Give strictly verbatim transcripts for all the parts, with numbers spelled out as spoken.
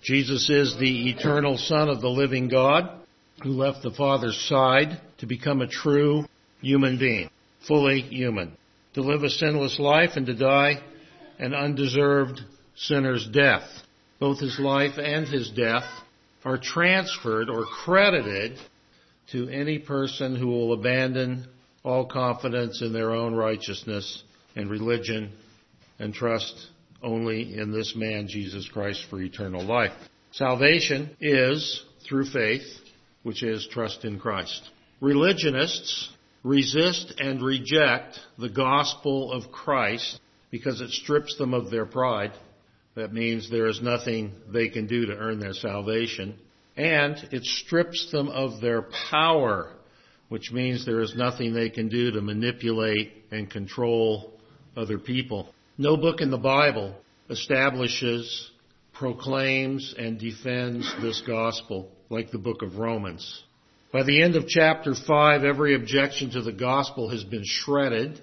Jesus is the eternal Son of the living God who left the Father's side to become a true human being, fully human, to live a sinless life and to die an undeserved sinner's death. Both his life and his death are transferred or credited to any person who will abandon all confidence in their own righteousness and religion and trust only in this man, Jesus Christ, for eternal life. Salvation is through faith, which is trust in Christ. Religionists resist and reject the gospel of Christ because it strips them of their pride. That means there is nothing they can do to earn their salvation. And it strips them of their power, which means there is nothing they can do to manipulate and control other people. No book in the Bible establishes, proclaims, and defends this gospel like the book of Romans. By the end of chapter five, every objection to the gospel has been shredded.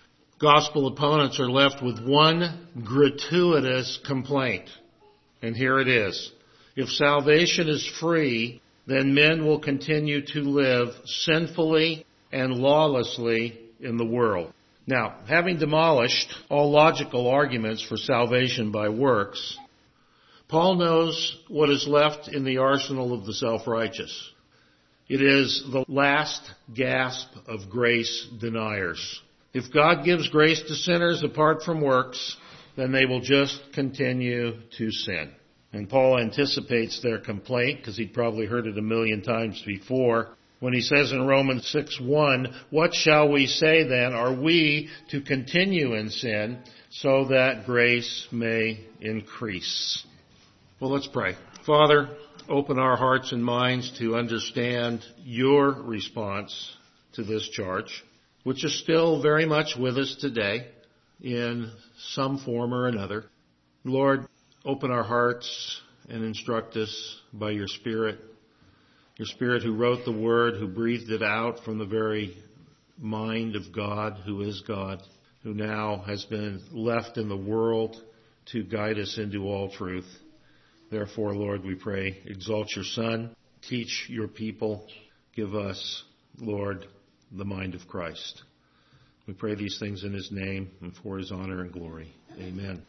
Gospel opponents are left with one gratuitous complaint. And here it is. If salvation is free, then men will continue to live sinfully and lawlessly in the world. Now, having demolished all logical arguments for salvation by works, Paul knows what is left in the arsenal of the self-righteous. It is the last gasp of grace deniers. If God gives grace to sinners apart from works, then they will just continue to sin. And Paul anticipates their complaint, because he'd probably heard it a million times before, when he says in Romans six one, "What shall we say then? Are we to continue in sin so that grace may increase?" Well, let's pray. Father, open our hearts and minds to understand your response to this charge, which is still very much with us today in some form or another. Lord, open our hearts and instruct us by your Spirit. Your Spirit who wrote the Word, who breathed it out from the very mind of God, who is God, who now has been left in the world to guide us into all truth. Therefore, Lord, we pray, exalt your Son, teach your people, give us, Lord, the mind of Christ. We pray these things in his name and for his honor and glory. Amen.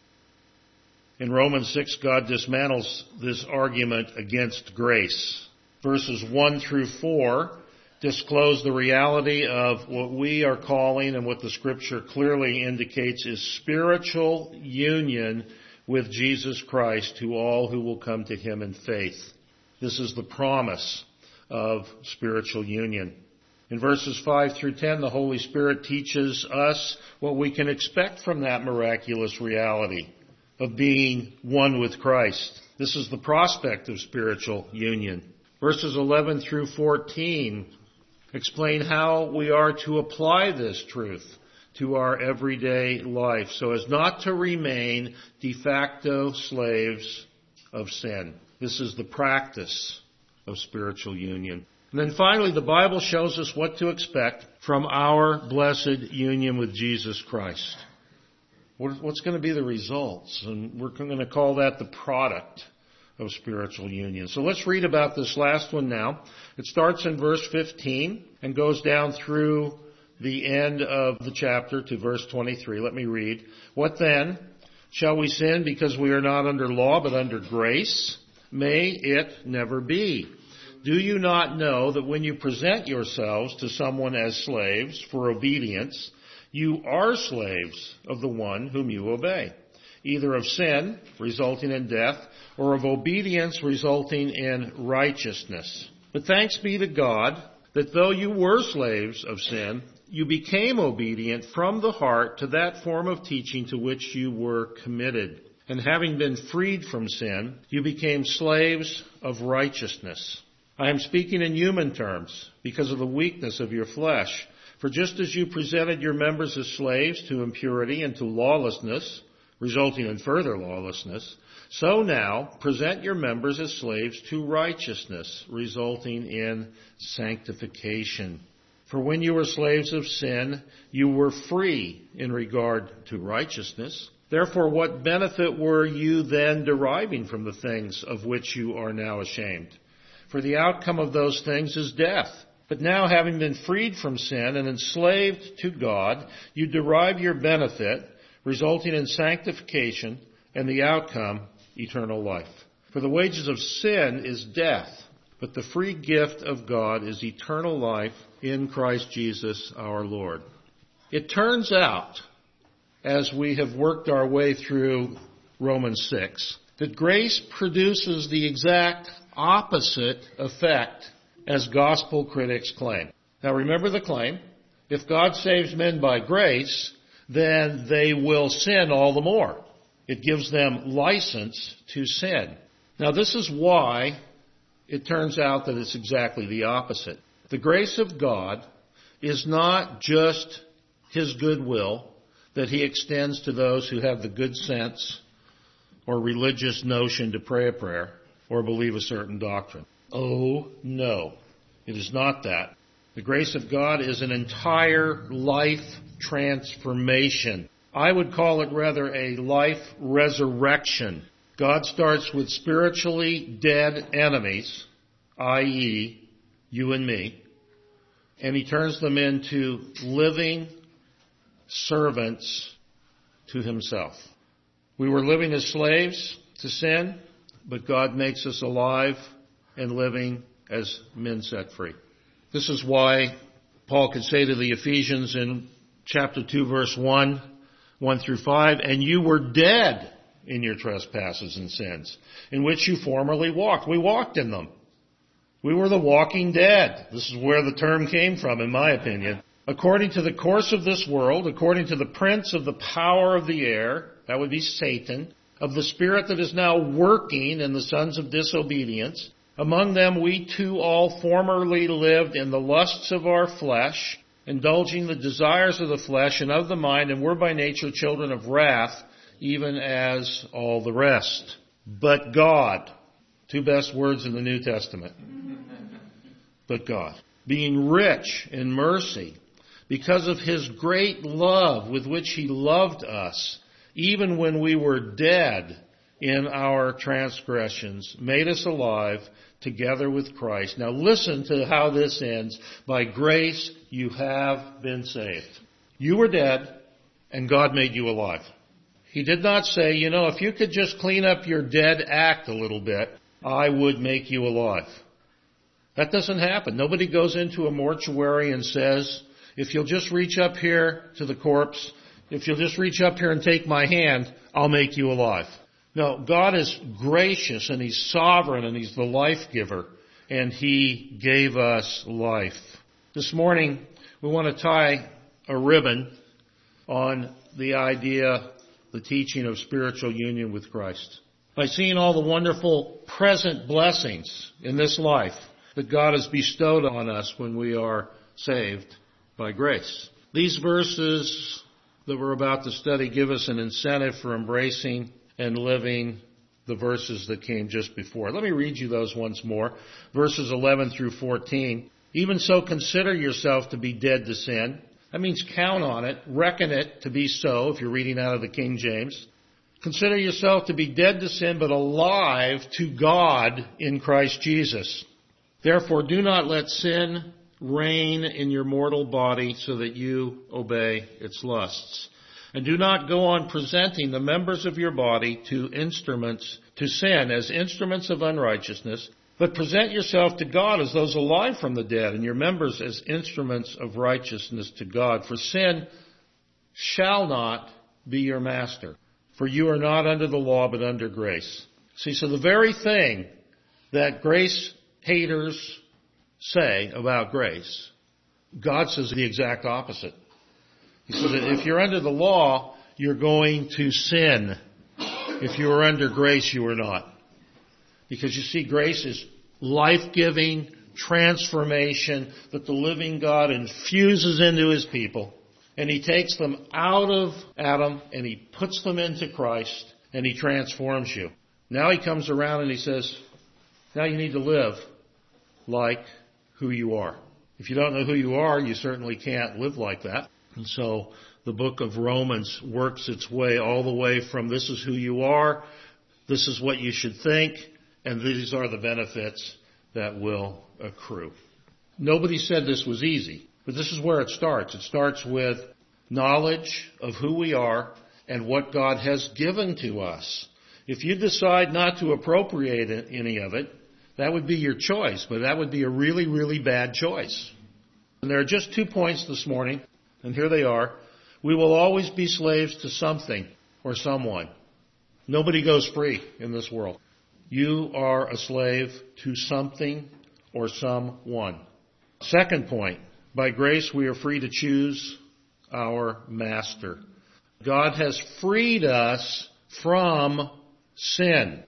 In Romans six, God dismantles this argument against grace. Verses one through four disclose the reality of what we are calling and what the Scripture clearly indicates is spiritual union with Jesus Christ to all who will come to him in faith. This is the promise of spiritual union. In verses five through ten, the Holy Spirit teaches us what we can expect from that miraculous reality of being one with Christ. This is the prospect of spiritual union. Verses eleven through fourteen explain how we are to apply this truth to our everyday life so as not to remain de facto slaves of sin. This is the practice of spiritual union. And then finally, the Bible shows us what to expect from our blessed union with Jesus Christ. What's going to be the results? And we're going to call that the product of spiritual union. So let's read about this last one now. It starts in verse fifteen and goes down through the end of the chapter to verse twenty-three. Let me read. "What then? Shall we sin because we are not under law but under grace? May it never be. Do you not know that when you present yourselves to someone as slaves for obedience, you are slaves of the one whom you obey, either of sin, resulting in death, or of obedience, resulting in righteousness? But thanks be to God that though you were slaves of sin, you became obedient from the heart to that form of teaching to which you were committed. And having been freed from sin, you became slaves of righteousness. I am speaking in human terms because of the weakness of your flesh. For just as you presented your members as slaves to impurity and to lawlessness, resulting in further lawlessness, so now present your members as slaves to righteousness, resulting in sanctification. For when you were slaves of sin, you were free in regard to righteousness. Therefore, what benefit were you then deriving from the things of which you are now ashamed? For the outcome of those things is death. But now, having been freed from sin and enslaved to God, you derive your benefit, resulting in sanctification, and the outcome, eternal life. For the wages of sin is death, but the free gift of God is eternal life in Christ Jesus our Lord. It turns out, as we have worked our way through Romans six, that grace produces the exact opposite effect as gospel critics claim. Now remember the claim. If God saves men by grace, then they will sin all the more. It gives them license to sin. Now this is why it turns out that it's exactly the opposite. The grace of God is not just His goodwill that He extends to those who have the good sense or religious notion to pray a prayer or believe a certain doctrine. Oh, no. It is not that. The grace of God is an entire life transformation. I would call it rather a life resurrection. God starts with spiritually dead enemies, that is, you and me, and He turns them into living servants to Himself. We were living as slaves to sin, but God makes us alive and living as men set free. This is why Paul could say to the Ephesians in chapter two, verse one, one through five, and you were dead in your trespasses and sins, in which you formerly walked. We walked in them. We were the walking dead. This is where the term came from, in my opinion. According to the course of this world, according to the prince of the power of the air, that would be Satan, of the spirit that is now working in the sons of disobedience, among them we too all formerly lived in the lusts of our flesh, indulging the desires of the flesh and of the mind, and were by nature children of wrath, even as all the rest. But God, two best words in the New Testament. But God, being rich in mercy, because of His great love with which He loved us, even when we were dead in our transgressions, made us alive together with Christ. Now listen to how this ends. By grace you have been saved. You were dead, and God made you alive. He did not say, you know, if you could just clean up your dead act a little bit, I would make you alive. That doesn't happen. Nobody goes into a mortuary and says, if you'll just reach up here to the corpse, if you'll just reach up here and take my hand, I'll make you alive. No, God is gracious and He's sovereign and He's the life giver, and He gave us life. This morning, we want to tie a ribbon on the idea, the teaching of spiritual union with Christ. By seeing all the wonderful present blessings in this life that God has bestowed on us when we are saved by grace. These verses that we're about to study give us an incentive for embracing and living the verses that came just before. Let me read you those once more. Verses eleven through fourteen. Even so, consider yourself to be dead to sin. That means count on it, reckon it to be so, if you're reading out of the King James. Consider yourself to be dead to sin, but alive to God in Christ Jesus. Therefore, do not let sin reign in your mortal body so that you obey its lusts. And do not go on presenting the members of your body to instruments, to sin as instruments of unrighteousness, but present yourself to God as those alive from the dead, and your members as instruments of righteousness to God. For sin shall not be your master, for you are not under the law but under grace. See, so the very thing that grace haters say about grace, God says the exact opposite. He says that if you're under the law, you're going to sin. If you are under grace, you are not. Because you see, grace is life-giving transformation that the living God infuses into His people. And He takes them out of Adam and He puts them into Christ and He transforms you. Now He comes around and He says, now you need to live like who you are. If you don't know who you are, you certainly can't live like that. And so the book of Romans works its way all the way from this is who you are, this is what you should think, and these are the benefits that will accrue. Nobody said this was easy, but this is where it starts. It starts with knowledge of who we are and what God has given to us. If you decide not to appropriate any of it, that would be your choice, but that would be a really, really bad choice. And there are just two points this morning, and here they are. We will always be slaves to something or someone. Nobody goes free in this world. You are a slave to something or someone. Second point, by grace we are free to choose our master. God has freed us from sin.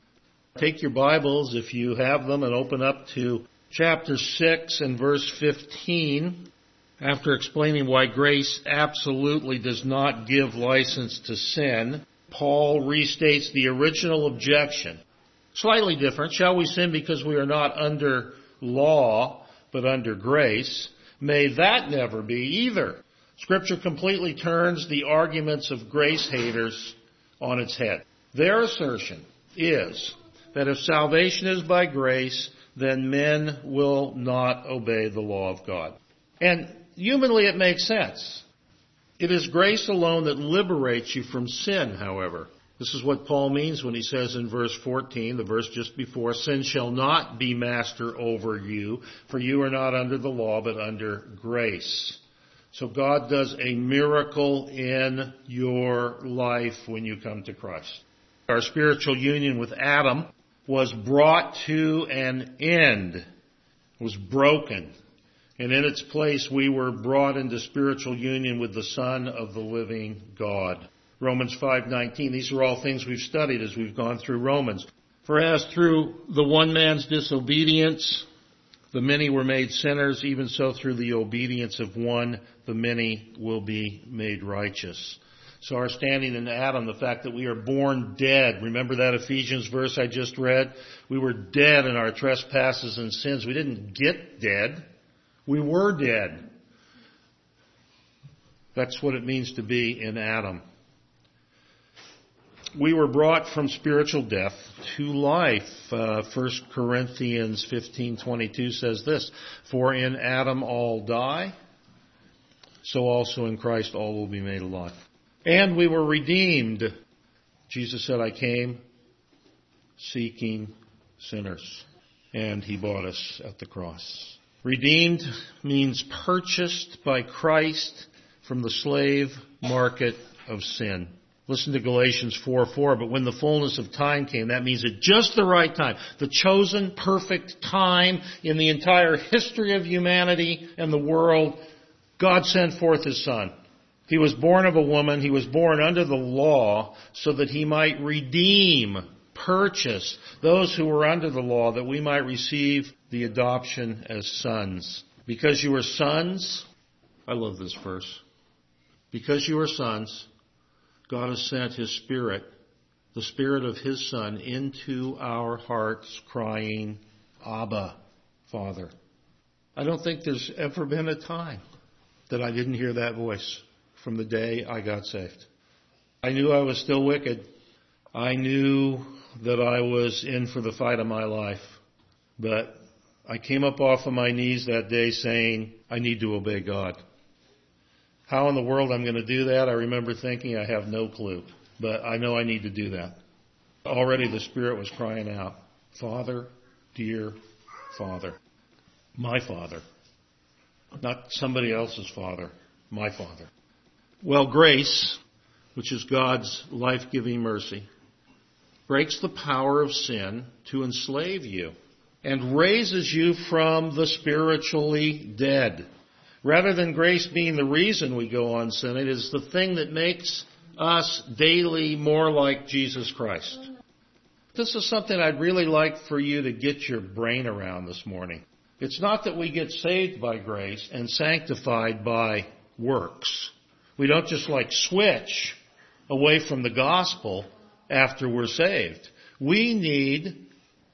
Take your Bibles, if you have them, and open up to chapter six and verse fifteen. After explaining why grace absolutely does not give license to sin, Paul restates the original objection. Slightly different. Shall we sin because we are not under law, but under grace? May that never be either. Scripture completely turns the arguments of grace haters on its head. Their assertion is that if salvation is by grace, then men will not obey the law of God. And humanly it makes sense. It is grace alone that liberates you from sin, however. This is what Paul means when he says in verse fourteen, the verse just before, sin shall not be master over you, for you are not under the law, but under grace. So God does a miracle in your life when you come to Christ. Our spiritual union with Adam was brought to an end, was broken. And in its place we were brought into spiritual union with the Son of the living God. Romans five nineteen, these are all things we've studied as we've gone through Romans. For as through the one man's disobedience the many were made sinners, even so through the obedience of one the many will be made righteous. So our standing in Adam, the fact that we are born dead, remember that Ephesians verse I just read? We were dead in our trespasses and sins. We didn't get dead. We were dead. That's what it means to be in Adam. We were brought from spiritual death to life. Uh, First Corinthians fifteen twenty-two says this, for in Adam all die, so also in Christ all will be made alive. And we were redeemed. Jesus said, I came seeking sinners, and he bought us at the cross. Redeemed means purchased by Christ from the slave market of sin. Listen to Galatians four four, but when the fullness of time came, that means at just the right time, the chosen perfect time in the entire history of humanity and the world, God sent forth His Son. He was born of a woman. He was born under the law so that He might redeem, purchase those who were under the law, that we might receive the adoption as sons. Because you are sons, I love this verse. Because you are sons, God has sent His Spirit, the Spirit of His Son, into our hearts, crying, Abba, Father. I don't think there's ever been a time that I didn't hear that voice from the day I got saved. I knew I was still wicked. I knew that I was in for the fight of my life. But I came up off of my knees that day saying, I need to obey God. How in the world I'm going to do that? I remember thinking, I have no clue. But I know I need to do that. Already the Spirit was crying out, Father, dear Father, my Father. Not somebody else's Father, my Father. Well, grace, which is God's life-giving mercy, breaks the power of sin to enslave you and raises you from the spiritually dead. Rather than grace being the reason we go on sinning, it is the thing that makes us daily more like Jesus Christ. This is something I'd really like for you to get your brain around this morning. It's not that we get saved by grace and sanctified by works. We don't just like switch away from the gospel after we're saved. We need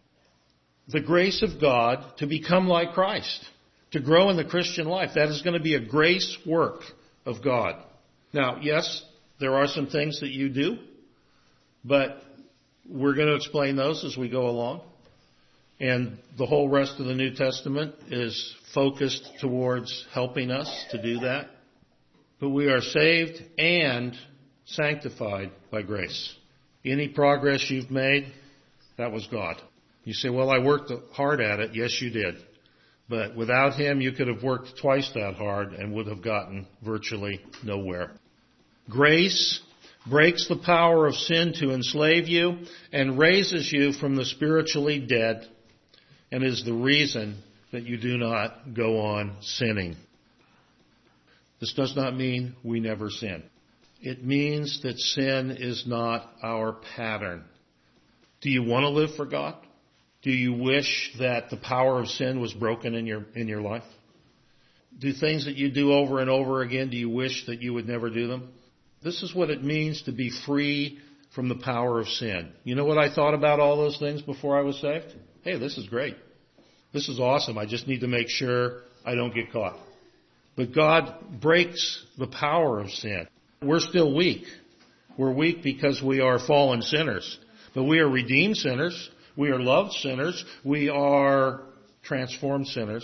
the grace of God to become like Christ, to grow in the Christian life. That is going to be a grace work of God. Now, yes, there are some things that you do, but we're going to explain those as we go along. And the whole rest of the New Testament is focused towards helping us to do that. But we are saved and sanctified by grace. Any progress you've made, that was God. You say, well, I worked hard at it. Yes, you did. But without Him, you could have worked twice that hard and would have gotten virtually nowhere. Grace breaks the power of sin to enslave you and raises you from the spiritually dead, and is the reason that you do not go on sinning. This does not mean we never sin. It means that sin is not our pattern. Do you want to live for God? Do you wish that the power of sin was broken in your in your life? Do things that you do over and over again, do you wish that you would never do them? This is what it means to be free from the power of sin. You know what I thought about all those things before I was saved? Hey, this is great. This is awesome. I just need to make sure I don't get caught. But God breaks the power of sin. We're still weak. We're weak because we are fallen sinners. But we are redeemed sinners. We are loved sinners. We are transformed sinners.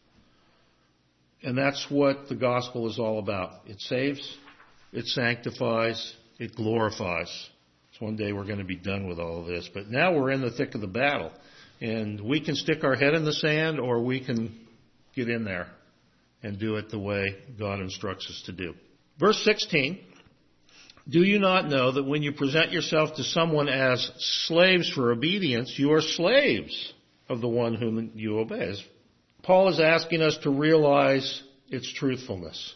And that's what the gospel is all about. It saves, it sanctifies, it glorifies. So one day we're going to be done with all of this. But now we're in the thick of the battle. And we can stick our head in the sand, or we can get in there and do it the way God instructs us to do. Verse sixteen, do you not know that when you present yourself to someone as slaves for obedience, you are slaves of the one whom you obey? Paul is asking us to realize its truthfulness.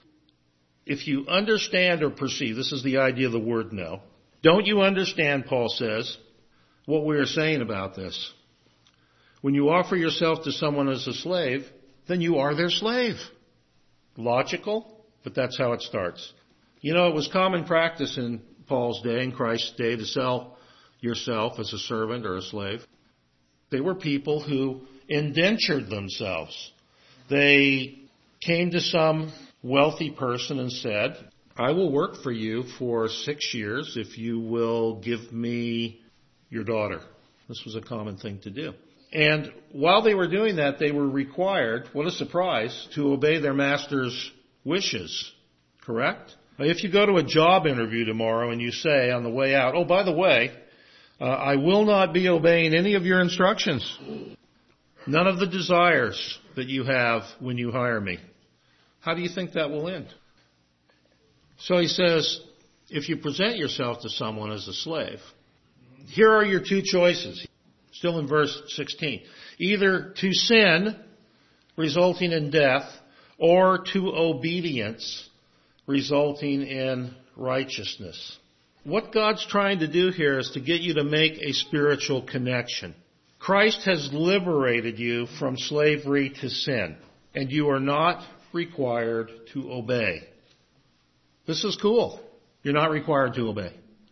If you understand or perceive, this is the idea of the word know. Don't you understand, Paul says, what we are saying about this? When you offer yourself to someone as a slave, then you are their slave. Logical, but that's how it starts. You know, it was common practice in Paul's day, in Christ's day, to sell yourself as a servant or a slave. They were people who indentured themselves. They came to some wealthy person and said, I will work for you for six years if you will give me your daughter. This was a common thing to do. And while they were doing that, they were required, what a surprise, to obey their master's wishes. Correct? If you go to a job interview tomorrow and you say on the way out, oh, by the way, uh, I will not be obeying any of your instructions. None of the desires that you have when you hire me. How do you think that will end? So he says, if you present yourself to someone as a slave, here are your two choices. Still in verse sixteen. Either to sin, resulting in death, or to obedience, resulting in righteousness. What God's trying to do here is to get you to make a spiritual connection. Christ has liberated you from slavery to sin, and you are not required to obey. This is cool. You're not required to obey.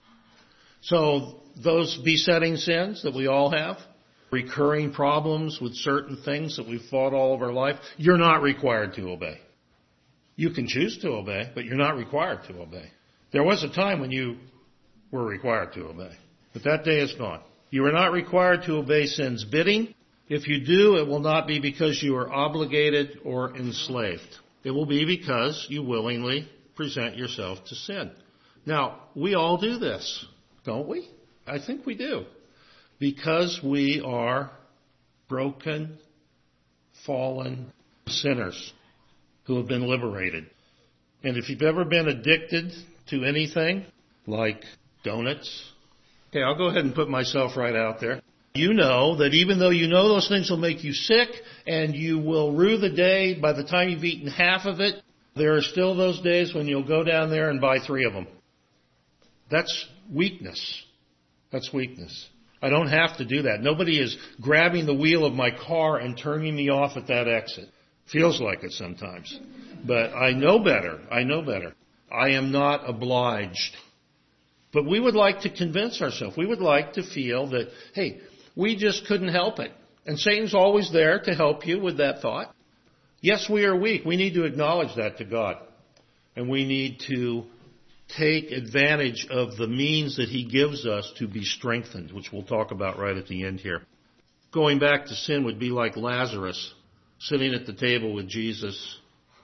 So those besetting sins that we all have, recurring problems with certain things that we've fought all of our life, you're not required to obey. You can choose to obey, but you're not required to obey. There was a time when you were required to obey, but that day is gone. You are not required to obey sin's bidding. If you do, it will not be because you are obligated or enslaved. It will be because you willingly present yourself to sin. Now, we all do this, don't we? I think we do. Because we are broken, fallen sinners who have been liberated. And if you've ever been addicted to anything, like donuts, okay, I'll go ahead and put myself right out there. You know that even though you know those things will make you sick and you will rue the day by the time you've eaten half of it, there are still those days when you'll go down there and buy three of them. That's weakness. That's weakness. I don't have to do that. Nobody is grabbing the wheel of my car and turning me off at that exit. Feels like it sometimes. But I know better. I know better. I am not obliged. But we would like to convince ourselves. We would like to feel that, hey, we just couldn't help it. And Satan's always there to help you with that thought. Yes, we are weak. We need to acknowledge that to God. And we need to take advantage of the means that he gives us to be strengthened, which we'll talk about right at the end here. Going back to sin would be like Lazarus sitting at the table with Jesus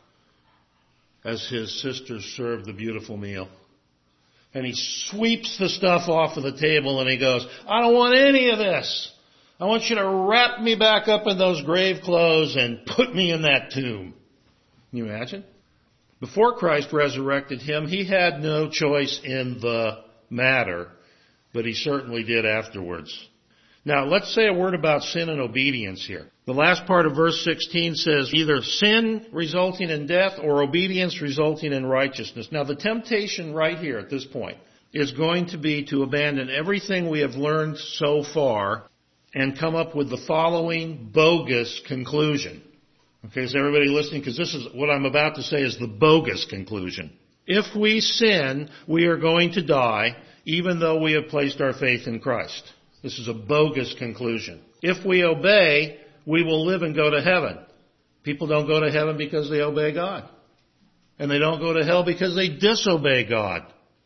as his sisters serve the beautiful meal. And he sweeps the stuff off of the table and he goes, I don't want any of this. I want you to wrap me back up in those grave clothes and put me in that tomb. Can you imagine? Before Christ resurrected him, he had no choice in the matter, but he certainly did afterwards. Now, let's say a word about sin and obedience here. The last part of verse sixteen says either sin resulting in death or obedience resulting in righteousness. Now, the temptation right here at this point is going to be to abandon everything we have learned so far and come up with the following bogus conclusion. Okay, is everybody listening? Because this is what I'm about to say is the bogus conclusion. If we sin, we are going to die, even though we have placed our faith in Christ. This is a bogus conclusion. If we obey, we will live and go to heaven. People don't go to heaven because they obey God. And they don't go to hell because they disobey God.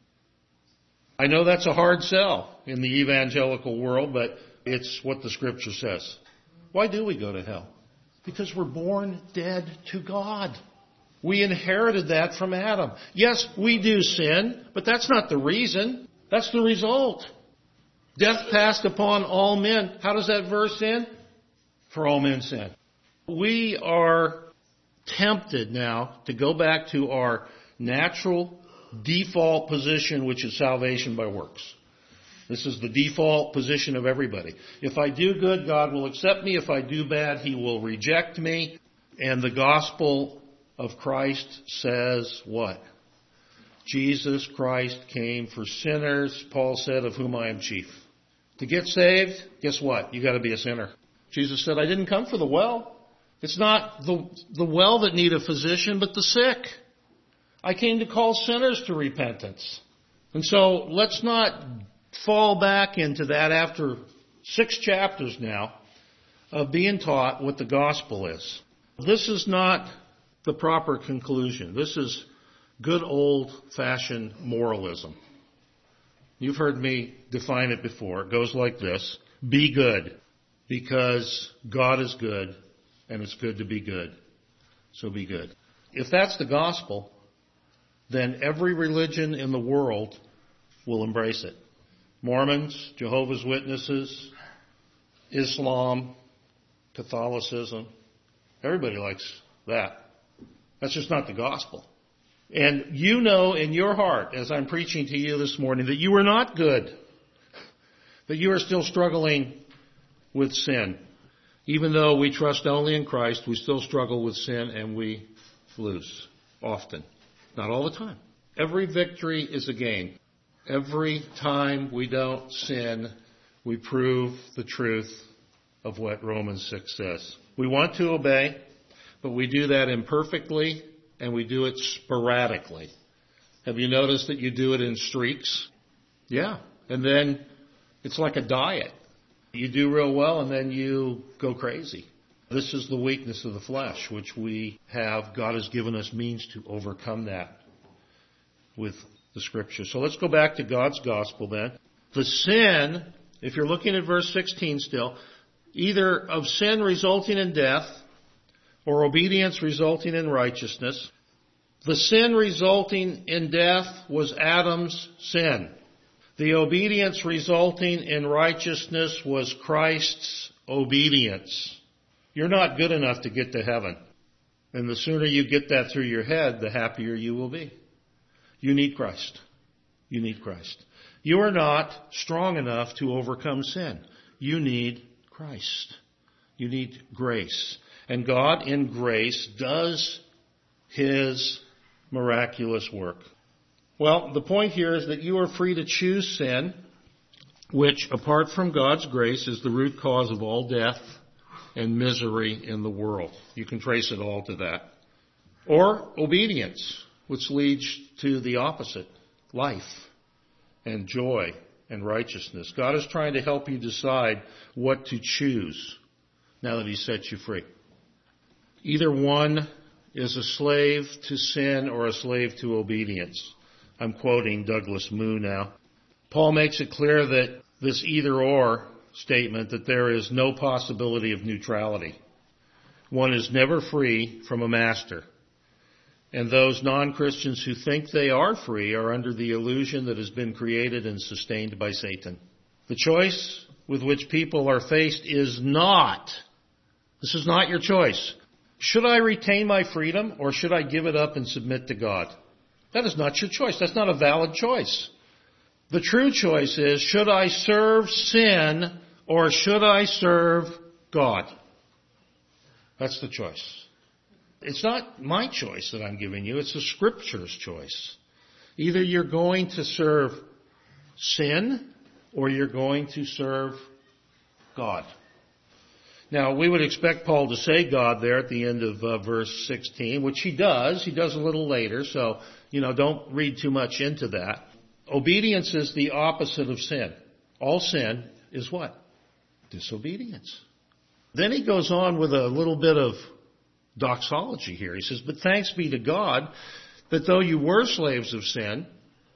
I know that's a hard sell in the evangelical world, but it's what the Scripture says. Why do we go to hell? Because we're born dead to God. We inherited that from Adam. Yes, we do sin, but that's not the reason. That's the result. Death passed upon all men. How does that verse end? For all men sin. We are tempted now to go back to our natural default position, which is salvation by works. This is the default position of everybody. If I do good, God will accept me. If I do bad, He will reject me. And the gospel of Christ says what? Jesus Christ came for sinners, Paul said, of whom I am chief. To get saved, guess what? You got to be a sinner. Jesus said, I didn't come for the well. It's not the, the well that need a physician, but the sick. I came to call sinners to repentance. And so let's not fall back into that after six chapters now of being taught what the gospel is. This is not the proper conclusion. This is good old-fashioned moralism. You've heard me define it before. It goes like this. Be good, because God is good, and it's good to be good. So be good. If that's the gospel, then every religion in the world will embrace it. Mormons, Jehovah's Witnesses, Islam, Catholicism. Everybody likes that. That's just not the gospel. And you know in your heart, as I'm preaching to you this morning, that you are not good. That you are still struggling with sin. Even though we trust only in Christ, we still struggle with sin and we lose. Often. Not all the time. Every victory is a gain. Every time we don't sin, we prove the truth of what Romans six says. We want to obey, but we do that imperfectly and we do it sporadically. Have you noticed that you do it in streaks? Yeah. And then it's like a diet. You do real well and then you go crazy. This is the weakness of the flesh, which we have. God has given us means to overcome that with the Scripture. So let's go back to God's gospel then. The sin, if you're looking at verse sixteen still, either of sin resulting in death or obedience resulting in righteousness. The sin resulting in death was Adam's sin. The obedience resulting in righteousness was Christ's obedience. You're not good enough to get to heaven. And the sooner you get that through your head, the happier you will be. You need Christ. You need Christ. You are not strong enough to overcome sin. You need Christ. You need grace. And God in grace does His miraculous work. Well, the point here is that you are free to choose sin, which, apart from God's grace, is the root cause of all death and misery in the world. You can trace it all to that. Or obedience, which leads to the opposite, life and joy and righteousness. God is trying to help you decide what to choose now that He set you free. Either one is a slave to sin or a slave to obedience. I'm quoting Douglas Moo now. Paul makes it clear that this either-or statement, that there is no possibility of neutrality. One is never free from a master. And those non-Christians who think they are free are under the illusion that has been created and sustained by Satan. The choice with which people are faced is not, this is not your choice. Should I retain my freedom or should I give it up and submit to God? That is not your choice. That's not a valid choice. The true choice is, should I serve sin or should I serve God? That's the choice. It's not my choice that I'm giving you. It's the Scripture's choice. Either you're going to serve sin or you're going to serve God. Now, we would expect Paul to say God there at the end of uh, verse sixteen, which he does. He does a little later, so, you know, don't read too much into that. Obedience is the opposite of sin. All sin is what? Disobedience. Then he goes on with a little bit of doxology here. He says, but thanks be to God that though you were slaves of sin,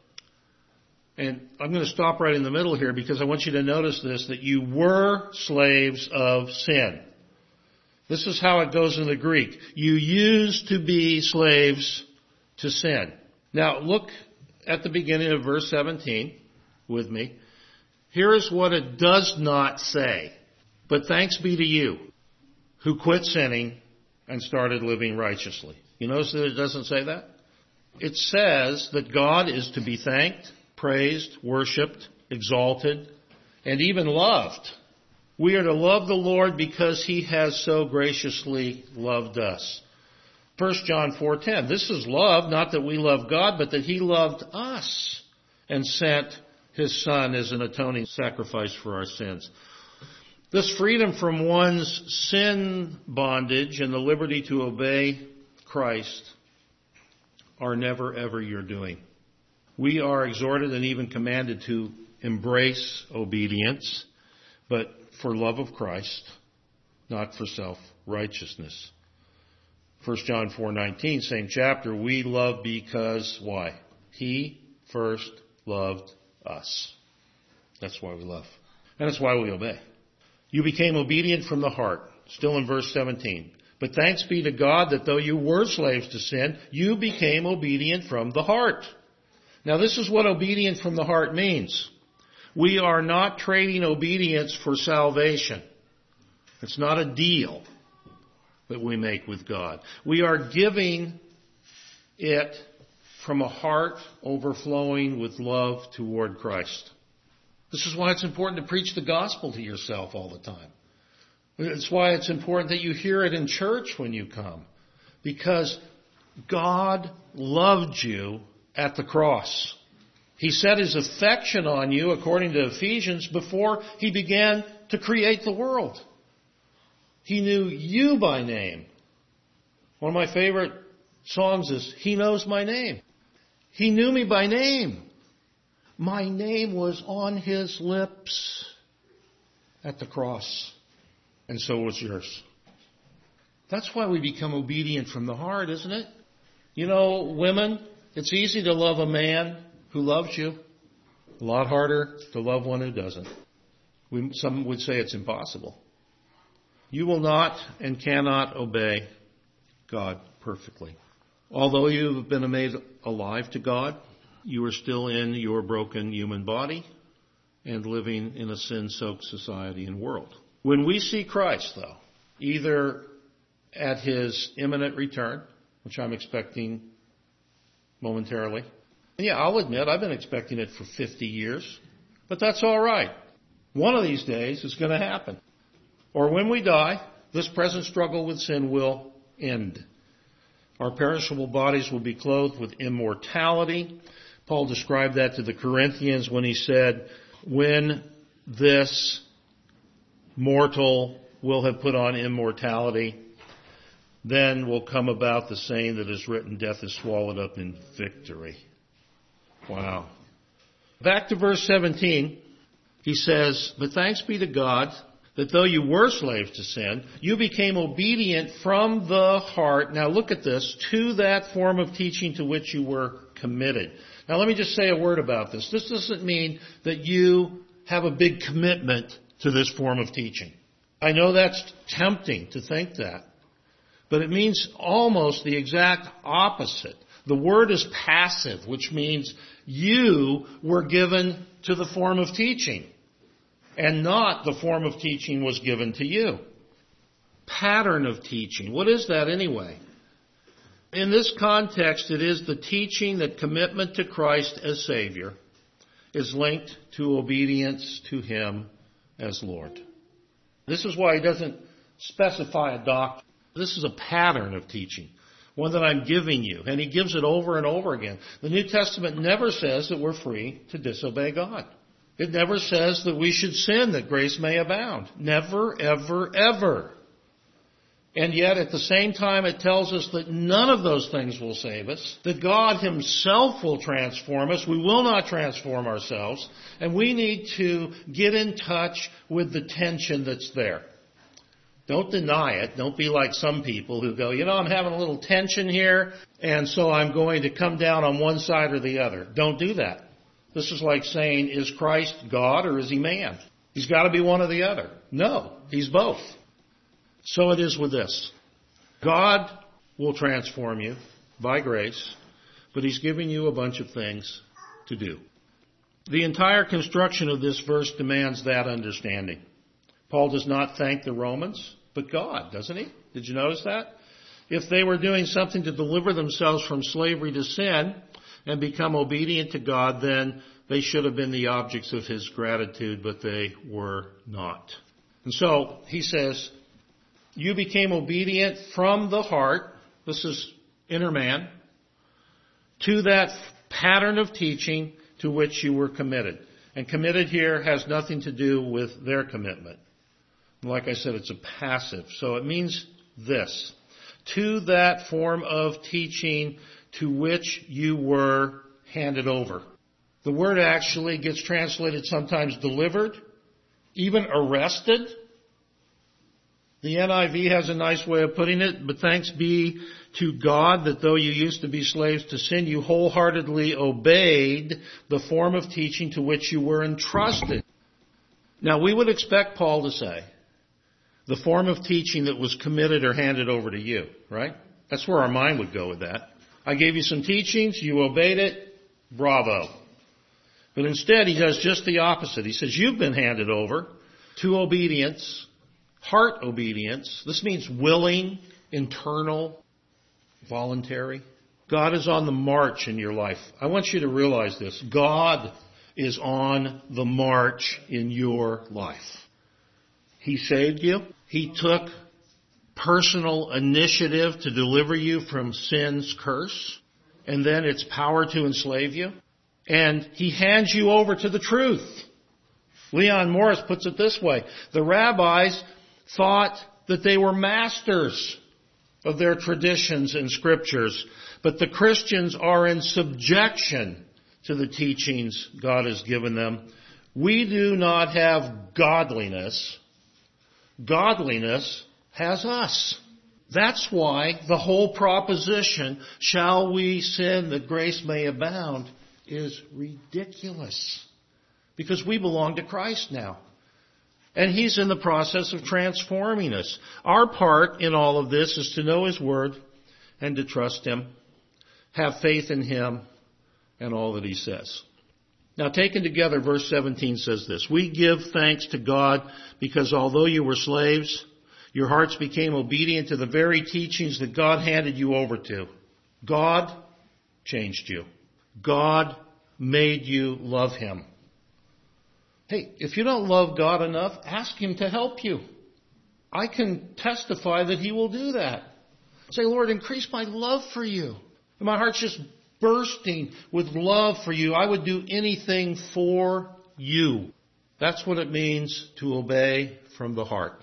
and I'm going to stop right in the middle here because I want you to notice this, that you were slaves of sin. This is how it goes in the Greek. You used to be slaves to sin. Now look at the beginning of verse seventeen with me. Here is what it does not say. But thanks be to you who quit sinning and started living righteously. You notice that it doesn't say that? It says that God is to be thanked, praised, worshipped, exalted, and even loved. We are to love the Lord because He has so graciously loved us. First John four ten. This is love, not that we love God, but that He loved us and sent His Son as an atoning sacrifice for our sins. This freedom from one's sin bondage and the liberty to obey Christ are never ever your doing. We are exhorted and even commanded to embrace obedience, but for love of Christ, not for self-righteousness. First John four nineteen, same chapter, we love because, why? He first loved us. That's why we love. And that's why we obey. You became obedient from the heart, still in verse seventeen. But thanks be to God that though you were slaves to sin, you became obedient from the heart. Now this is what obedient from the heart means. We are not trading obedience for salvation. It's not a deal that we make with God. We are giving it from a heart overflowing with love toward Christ. This is why it's important to preach the gospel to yourself all the time. It's why it's important that you hear it in church when you come. Because God loved you at the cross. He set His affection on you, according to Ephesians, before He began to create the world. He knew you by name. One of my favorite songs is, He Knows My Name. He knew me by name. My name was on His lips at the cross. And so was yours. That's why we become obedient from the heart, isn't it? You know, women, it's easy to love a man who loves you. A lot harder to love one who doesn't. We, some would say it's impossible. You will not and cannot obey God perfectly. Although you have been made alive to God, you are still in your broken human body and living in a sin-soaked society and world. When we see Christ, though, either at His imminent return, which I'm expecting momentarily, and yeah, I'll admit I've been expecting it for fifty years, but that's all right. One of these days it's going to happen. Or when we die, this present struggle with sin will end. Our perishable bodies will be clothed with immortality. Paul described that to the Corinthians when he said, when this mortal will have put on immortality, then will come about the saying that is written, death is swallowed up in victory. Wow. Back to verse seventeen, he says, but thanks be to God that though you were slaves to sin, you became obedient from the heart. Now look at this, to that form of teaching to which you were committed. Now let me just say a word about this. This doesn't mean that you have a big commitment to this form of teaching. I know that's tempting to think that, but it means almost the exact opposite. The word is passive, which means you were given to the form of teaching, and not the form of teaching was given to you. Pattern of teaching. What is that anyway? In this context, it is the teaching that commitment to Christ as Savior is linked to obedience to Him as Lord. This is why he doesn't specify a doctrine. This is a pattern of teaching, one that I'm giving you, and he gives it over and over again. The New Testament never says that we're free to disobey God. It never says that we should sin that grace may abound. Never, ever, ever. And yet at the same time it tells us that none of those things will save us, that God Himself will transform us. We will not transform ourselves, and we need to get in touch with the tension that's there. Don't deny it. Don't be like some people who go, you know, I'm having a little tension here, and so I'm going to come down on one side or the other. Don't do that. This is like saying, is Christ God or is He man? He's got to be one or the other. No, He's both. So it is with this. God will transform you by grace, but He's giving you a bunch of things to do. The entire construction of this verse demands that understanding. Paul does not thank the Romans, but God, doesn't he? Did you notice that? If they were doing something to deliver themselves from slavery to sin and become obedient to God, then they should have been the objects of His gratitude, but they were not. And so he says, you became obedient from the heart, this is inner man, to that pattern of teaching to which you were committed. And committed here has nothing to do with their commitment. Like I said, it's a passive. So it means this. To that form of teaching to which you were handed over. The word actually gets translated sometimes delivered, even arrested. The N I V has a nice way of putting it, but thanks be to God that though you used to be slaves to sin, you wholeheartedly obeyed the form of teaching to which you were entrusted. Now we would expect Paul to say, the form of teaching that was committed or handed over to you, right? That's where our mind would go with that. I gave you some teachings, you obeyed it, bravo. But instead he does just the opposite. He says, you've been handed over to obedience, heart obedience. This means willing, internal, voluntary. God is on the march in your life. I want you to realize this. God is on the march in your life. He saved you. He took personal initiative to deliver you from sin's curse and then its power to enslave you. And He hands you over to the truth. Leon Morris puts it this way. The rabbis thought that they were masters of their traditions and scriptures, but the Christians are in subjection to the teachings God has given them. We do not have godliness. Godliness has us. That's why the whole proposition, shall we sin that grace may abound, is ridiculous. Because we belong to Christ now. And He's in the process of transforming us. Our part in all of this is to know His Word and to trust Him, have faith in Him and all that He says. Now taken together, verse seventeen says this, we give thanks to God because although you were slaves, your hearts became obedient to the very teachings that God handed you over to. God changed you. God made you love Him. Hey, if you don't love God enough, ask Him to help you. I can testify that He will do that. Say, Lord, increase my love for you. And my heart's just bursting with love for you. I would do anything for you. That's what it means to obey from the heart.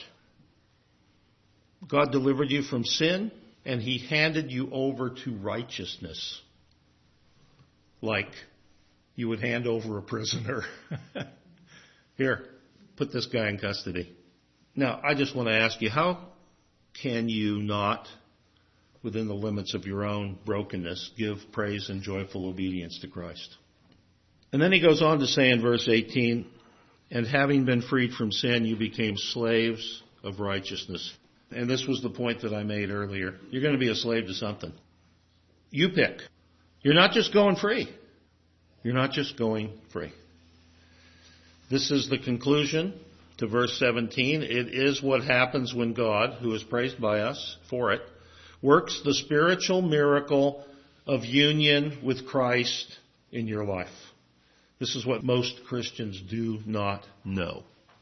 God delivered you from sin, and He handed you over to righteousness. Like you would hand over a prisoner. Here, put this guy in custody. Now, I just want to ask you, how can you not, within the limits of your own brokenness, give praise and joyful obedience to Christ? And then he goes on to say in verse eighteen, and having been freed from sin, you became slaves of righteousness. And this was the point that I made earlier. You're going to be a slave to something. You pick. You're not just going free. You're not just going free. This is the conclusion to verse seventeen. It is what happens when God, who is praised by us for it, works the spiritual miracle of union with Christ in your life. This is what most Christians do not know.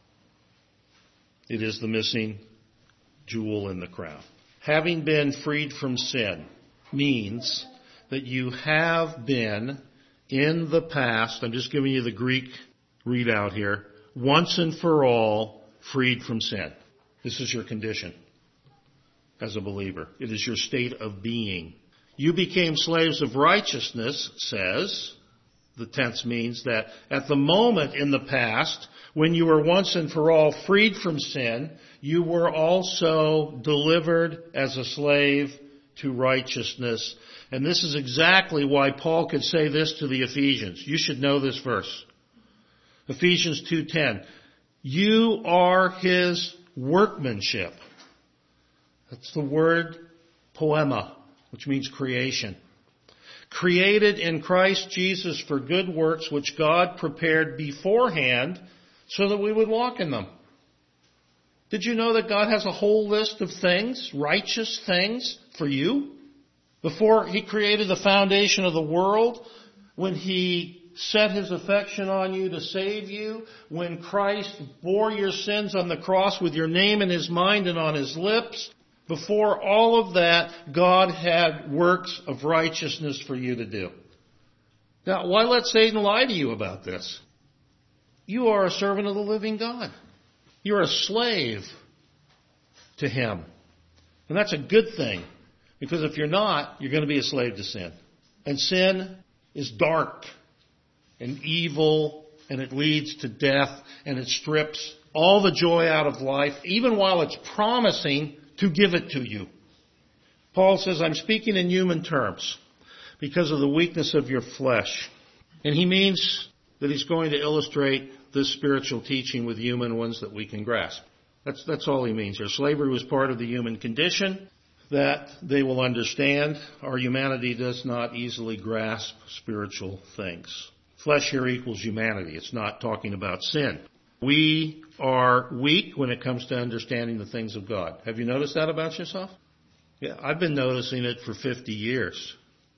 It is the missing jewel in the crown. Having been freed from sin means that you have been in the past, I'm just giving you the Greek readout here, once and for all freed from sin. This is your condition as a believer. It is your state of being. You became slaves of righteousness, says, the tense means that at the moment in the past, when you were once and for all freed from sin, you were also delivered as a slave to righteousness. And this is exactly why Paul could say this to the Ephesians. You should know this verse. Ephesians two ten. You are his workmanship. That's the word poema, which means creation. Created in Christ Jesus for good works which God prepared beforehand so that we would walk in them. Did you know that God has a whole list of things, righteous things, for you? Before he created the foundation of the world, when he set his affection on you to save you, when Christ bore your sins on the cross with your name in his mind and on his lips, before all of that, God had works of righteousness for you to do. Now, why let Satan lie to you about this? You are a servant of the living God. You're a slave to him. And that's a good thing, because if you're not, you're going to be a slave to sin. And sin is dark and evil, and it leads to death, and it strips all the joy out of life, even while it's promising to give it to you. Paul says, I'm speaking in human terms because of the weakness of your flesh. And he means that he's going to illustrate this spiritual teaching with human ones that we can grasp. That's, that's all he means here. Slavery was part of the human condition that they will understand. Our humanity does not easily grasp spiritual things. Flesh here equals humanity. It's not talking about sin. We are weak when it comes to understanding the things of God. Have you noticed that about yourself? Yeah, I've been noticing it for fifty years.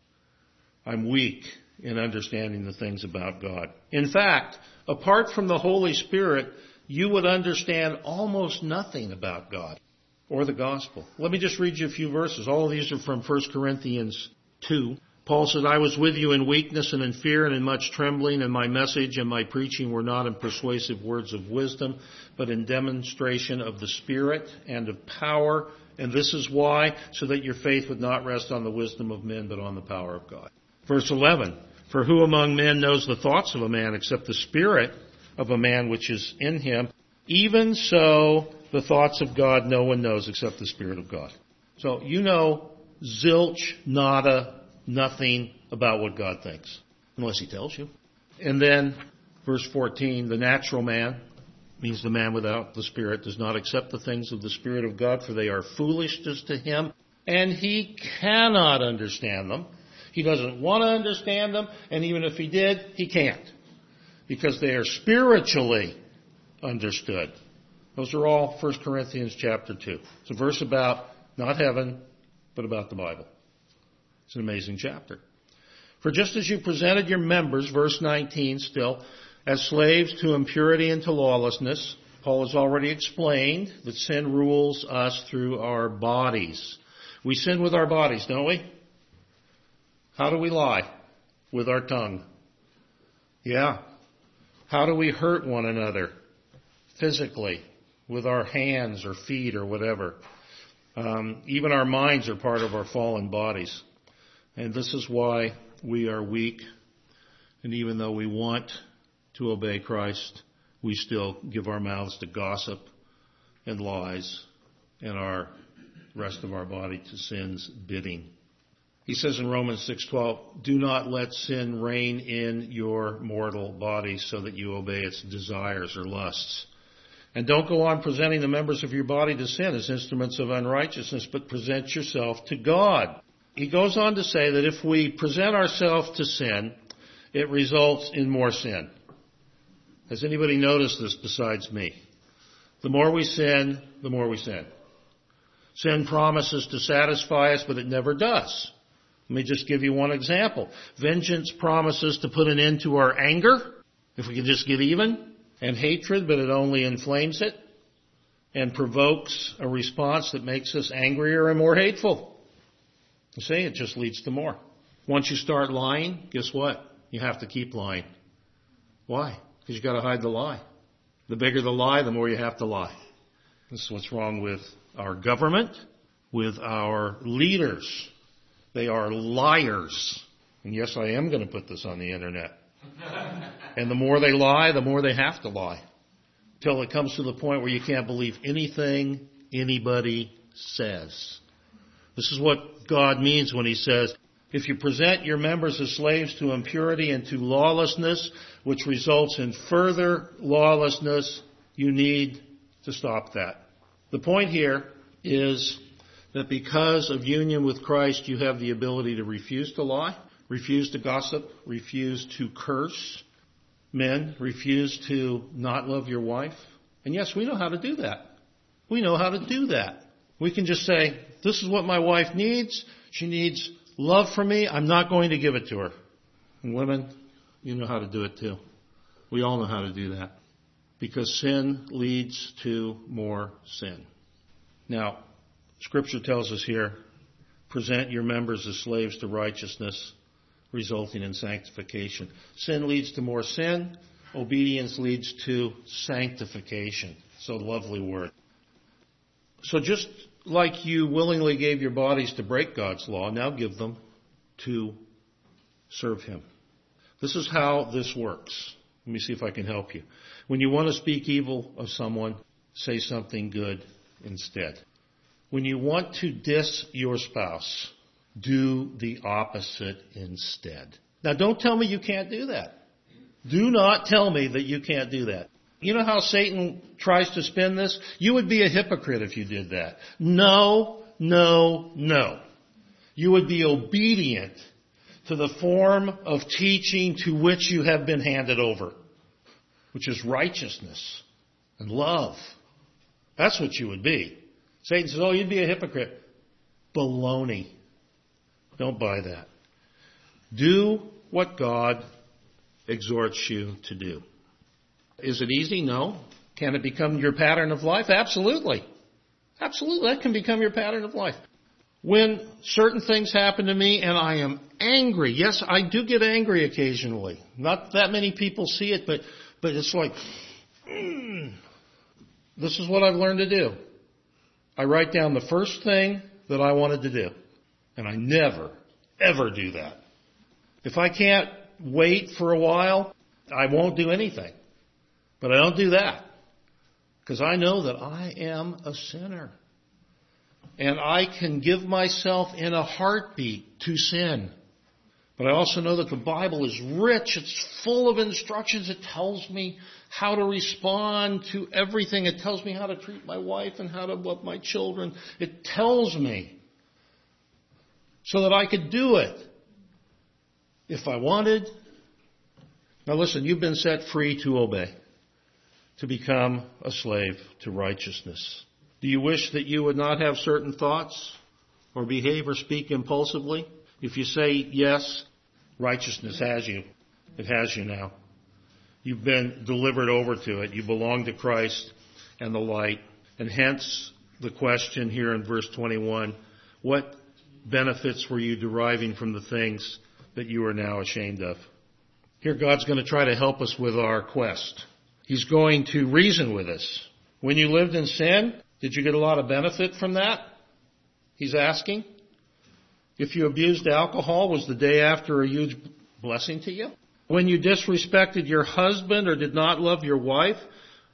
I'm weak in understanding the things about God. In fact, apart from the Holy Spirit, you would understand almost nothing about God or the gospel. Let me just read you a few verses. All of these are from First Corinthians two. Paul said, I was with you in weakness and in fear and in much trembling, and my message and my preaching were not in persuasive words of wisdom, but in demonstration of the Spirit and of power. And this is why, so that your faith would not rest on the wisdom of men, but on the power of God. Verse eleven, for who among men knows the thoughts of a man except the spirit of a man which is in him? Even so, the thoughts of God no one knows except the Spirit of God. So you know zilch, nada, nothing about what God thinks, unless he tells you. And then, verse fourteen, the natural man, means the man without the Spirit, does not accept the things of the Spirit of God, for they are foolishness to him, and he cannot understand them. He doesn't want to understand them, and even if he did, he can't, because they are spiritually understood. Those are all First Corinthians chapter two. It's a verse about not heaven, but about the Bible. It's an amazing chapter. For just as you presented your members, verse nineteen still, as slaves to impurity and to lawlessness, Paul has already explained that sin rules us through our bodies. We sin with our bodies, don't we? How do we lie? With our tongue. Yeah. How do we hurt one another? Physically. With our hands or feet or whatever. Um, even our minds are part of our fallen bodies. And this is why we are weak. And even though we want to obey Christ, we still give our mouths to gossip and lies and our rest of our body to sin's bidding. He says in Romans six twelve, do not let sin reign in your mortal body so that you obey its desires or lusts. And don't go on presenting the members of your body to sin as instruments of unrighteousness, but present yourself to God. He goes on to say that if we present ourselves to sin, it results in more sin. Has anybody noticed this besides me? The more we sin, the more we sin. Sin promises to satisfy us, but it never does. Let me just give you one example. Vengeance promises to put an end to our anger, if we can just get even, and hatred, but it only inflames it and provokes a response that makes us angrier and more hateful. You see, it just leads to more. Once you start lying, guess what? You have to keep lying. Why? Because you've got to hide the lie. The bigger the lie, the more you have to lie. This is what's wrong with our government, with our leaders. They are liars. And yes, I am going to put this on the internet. And the more they lie, the more they have to lie. Till it comes to the point where you can't believe anything anybody says. This is what God means when He says, if you present your members as slaves to impurity and to lawlessness, which results in further lawlessness, you need to stop that. The point here is that because of union with Christ, you have the ability to refuse to lie, refuse to gossip, refuse to curse. Men, refuse to not love your wife. And yes, we know how to do that. We know how to do that. We can just say, this is what my wife needs. She needs love from me. I'm not going to give it to her. And women, you know how to do it too. We all know how to do that. Because sin leads to more sin. Now, Scripture tells us here, present your members as slaves to righteousness, resulting in sanctification. Sin leads to more sin. Obedience leads to sanctification. So lovely word. So just like you willingly gave your bodies to break God's law, now give them to serve Him. This is how this works. Let me see if I can help you. When you want to speak evil of someone, say something good instead. When you want to diss your spouse, do the opposite instead. Now, don't tell me you can't do that. Do not tell me that you can't do that. You know how Satan tries to spin this? You would be a hypocrite if you did that. No, no, no. You would be obedient to the form of teaching to which you have been handed over, which is righteousness and love. That's what you would be. Satan says, oh, you'd be a hypocrite. Baloney. Don't buy that. Do what God exhorts you to do. Is it easy? No. Can it become your pattern of life? Absolutely. Absolutely. That can become your pattern of life. When certain things happen to me and I am angry, yes, I do get angry occasionally. Not that many people see it, but, but it's like, mm, this is what I've learned to do. I write down the first thing that I wanted to do. And I never, ever do that. If I can't wait for a while, I won't do anything. But I don't do that. Because I know that I am a sinner. And I can give myself in a heartbeat to sin. But I also know that the Bible is rich. It's full of instructions. It tells me how to respond to everything. It tells me how to treat my wife and how to love my children. It tells me so that I could do it if I wanted. Now listen, you've been set free to obey, to become a slave to righteousness. Do you wish that you would not have certain thoughts or behave or speak impulsively? If you say yes, righteousness has you. It has you now. You've been delivered over to it. You belong to Christ and the light. And hence the question here in verse twenty-one, what benefits were you deriving from the things that you are now ashamed of? Here God's going to try to help us with our quest. He's going to reason with us. When you lived in sin, did you get a lot of benefit from that? He's asking. If you abused alcohol, was the day after a huge blessing to you? When you disrespected your husband or did not love your wife,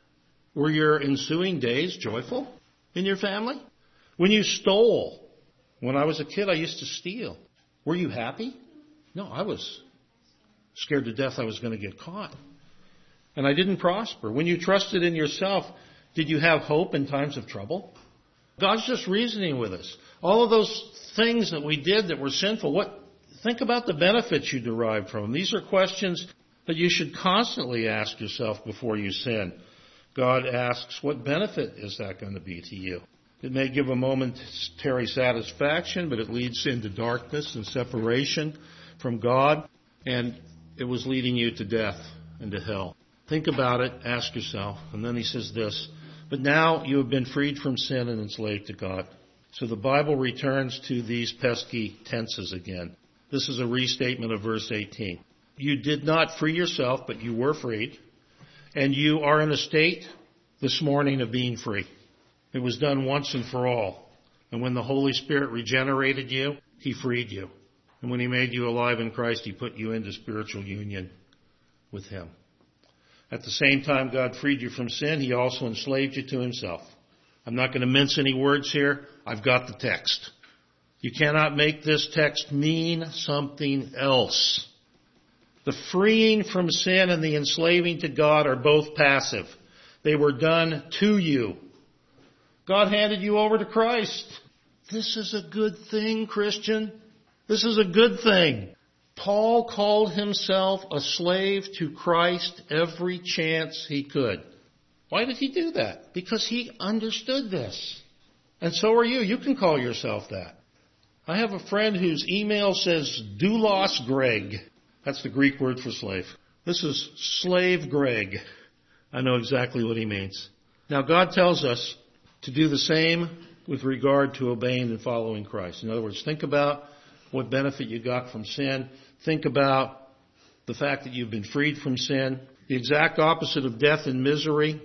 Were your ensuing days joyful in your family? When you stole, when I was a kid, I used to steal. Were you happy? No, I was scared to death I was going to get caught. And I didn't prosper. When you trusted in yourself, did you have hope in times of trouble? God's just reasoning with us. All of those things that we did that were sinful, what? Think about the benefits you derived from them. These are questions that you should constantly ask yourself before you sin. God asks, what benefit is that going to be to you? It may give a momentary satisfaction, but it leads into darkness and separation from God, and it was leading you to death and to hell. Think about it, ask yourself, and then he says this, but now you have been freed from sin and enslaved to God. So the Bible returns to these pesky tenses again. This is a restatement of verse eighteen. You did not free yourself, but you were freed, and you are in a state this morning of being free. It was done once and for all. And when the Holy Spirit regenerated you, he freed you. And when he made you alive in Christ, he put you into spiritual union with him. At the same time God freed you from sin, he also enslaved you to himself. I'm not going to mince any words here. I've got the text. You cannot make this text mean something else. The freeing from sin and the enslaving to God are both passive. They were done to you. God handed you over to Christ. This is a good thing, Christian. This is a good thing. Paul called himself a slave to Christ every chance he could. Why did he do that? Because he understood this. And so are you. You can call yourself that. I have a friend whose email says doulos Greg. That's the Greek word for slave. This is slave Greg. I know exactly what he means. Now God tells us to do the same with regard to obeying and following Christ. In other words, think about what benefit you got from sin. Think about the fact that you've been freed from sin. The exact opposite of death and misery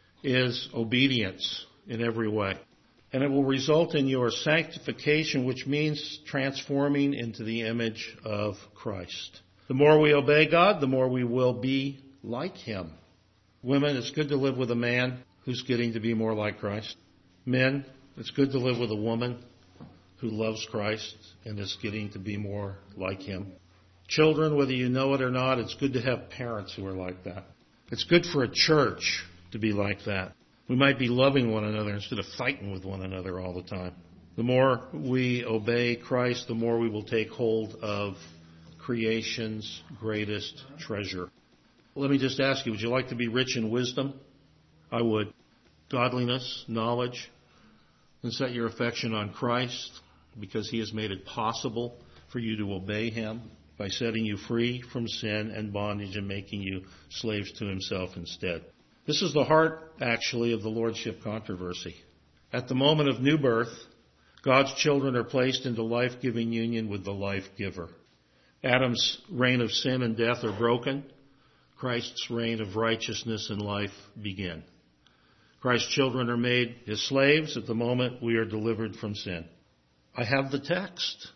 is obedience in every way. And it will result in your sanctification, which means transforming into the image of Christ. The more we obey God, the more we will be like him. Women, it's good to live with a man who's getting to be more like Christ. Men, it's good to live with a woman who loves Christ and is getting to be more like him. Children, whether you know it or not, it's good to have parents who are like that. It's good for a church to be like that. We might be loving one another instead of fighting with one another all the time. The more we obey Christ, the more we will take hold of creation's greatest treasure. Let me just ask you, would you like to be rich in wisdom? I would. Godliness, knowledge, and set your affection on Christ because he has made it possible for you to obey him by setting you free from sin and bondage and making you slaves to himself instead. This is the heart, actually, of the lordship controversy. At the moment of new birth, God's children are placed into life-giving union with the life-giver. Adam's reign of sin and death are broken. Christ's reign of righteousness and life begin. Christ's children are made his slaves at the moment we are delivered from sin. I have the text.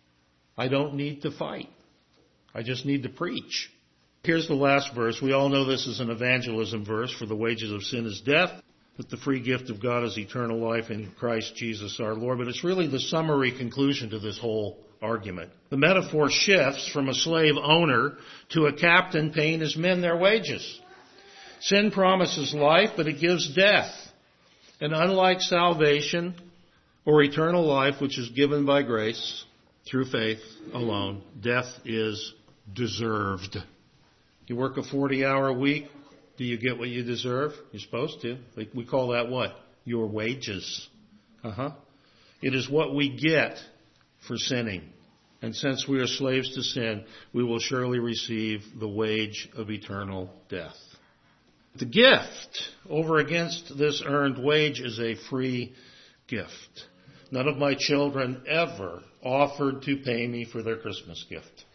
I don't need to fight. I just need to preach. Here's the last verse. We all know this is an evangelism verse. For the wages of sin is death, but the free gift of God is eternal life in Christ Jesus our Lord. But it's really the summary conclusion to this whole argument. The metaphor shifts from a slave owner to a captain paying his men their wages. Sin promises life, but it gives death. And unlike salvation or eternal life, which is given by grace through faith alone, death is deserved. You work a forty-hour week, do you get what you deserve? You're supposed to. We call that what? Your wages. Uh-huh. It is what we get for sinning. And since we are slaves to sin, we will surely receive the wage of eternal death. The gift over against this earned wage is a free gift. None of my children ever offered to pay me for their Christmas gift.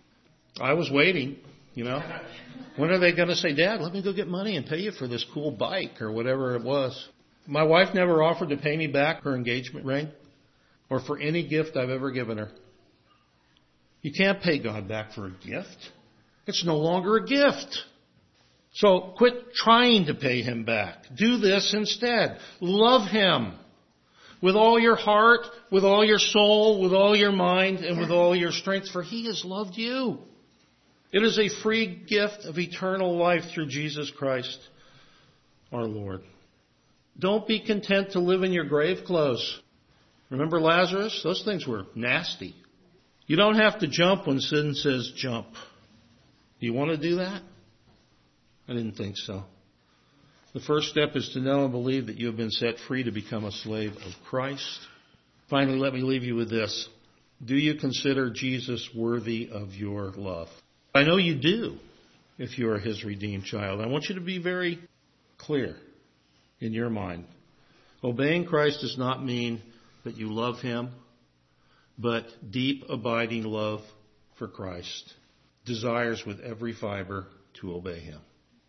I was waiting, you know. When are they going to say, Dad, let me go get money and pay you for this cool bike or whatever it was? My wife never offered to pay me back her engagement ring or for any gift I've ever given her. You can't pay God back for a gift. It's no longer a gift. So quit trying to pay him back. Do this instead. Love him with all your heart, with all your soul, with all your mind, and with all your strength, for he has loved you. It is a free gift of eternal life through Jesus Christ, our Lord. Don't be content to live in your grave clothes. Remember Lazarus? Those things were nasty. You don't have to jump when sin says jump. Do you want to do that? I didn't think so. The first step is to know and believe that you have been set free to become a slave of Christ. Finally, let me leave you with this. Do you consider Jesus worthy of your love? I know you do, if you are his redeemed child. I want you to be very clear in your mind. Obeying Christ does not mean that you love him, but deep, abiding love for Christ desires with every fiber to obey him.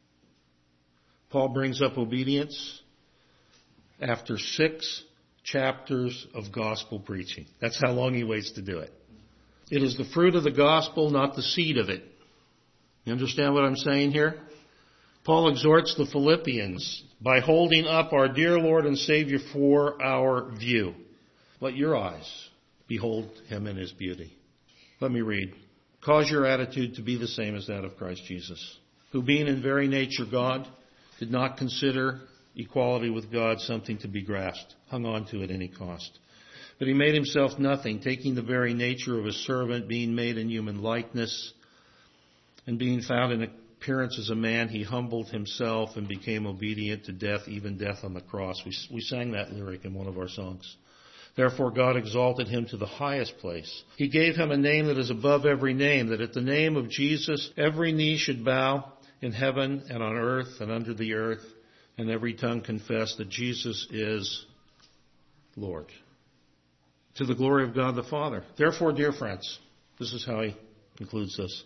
Paul brings up obedience after six chapters of gospel preaching. That's how long he waits to do it. It is the fruit of the gospel, not the seed of it. You understand what I'm saying here? Paul exhorts the Philippians by holding up our dear Lord and Savior for our view. Let your eyes behold him in his beauty. Let me read. Cause your attitude to be the same as that of Christ Jesus, who being in very nature God, did not consider equality with God something to be grasped, hung on to at any cost. But he made himself nothing, taking the very nature of a servant, being made in human likeness, and being found in appearance as a man, he humbled himself and became obedient to death, even death on the cross. We, we sang that lyric in one of our songs. Therefore God exalted him to the highest place. He gave him a name that is above every name, that at the name of Jesus every knee should bow in heaven and on earth and under the earth, and every tongue confess that Jesus is Lord, to the glory of God the Father. Therefore, dear friends, this is how he concludes this.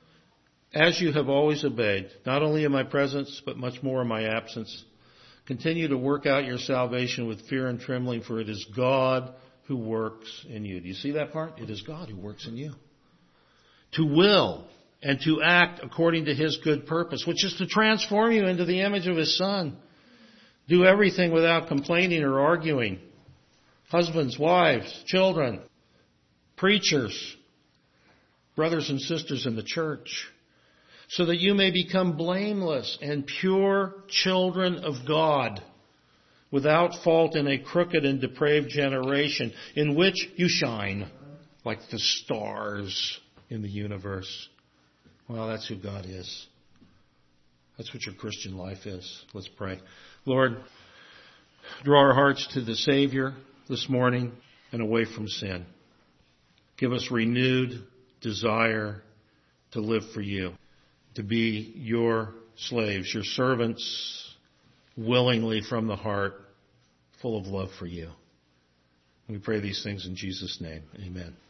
As you have always obeyed, not only in my presence, but much more in my absence, continue to work out your salvation with fear and trembling, for it is God who works in you. Do you see that part? It is God who works in you. To will and to act according to his good purpose, which is to transform you into the image of his Son. Do everything without complaining or arguing. Husbands, wives, children, preachers, brothers and sisters in the church, so that you may become blameless and pure children of God, without fault in a crooked and depraved generation, in which you shine like the stars in the universe. Well, that's who God is. That's what your Christian life is. Let's pray. Lord, draw our hearts to the Savior this morning and away from sin. Give us renewed desire to live for you, to be your slaves, your servants, willingly from the heart, full of love for you. We pray these things in Jesus' name. Amen.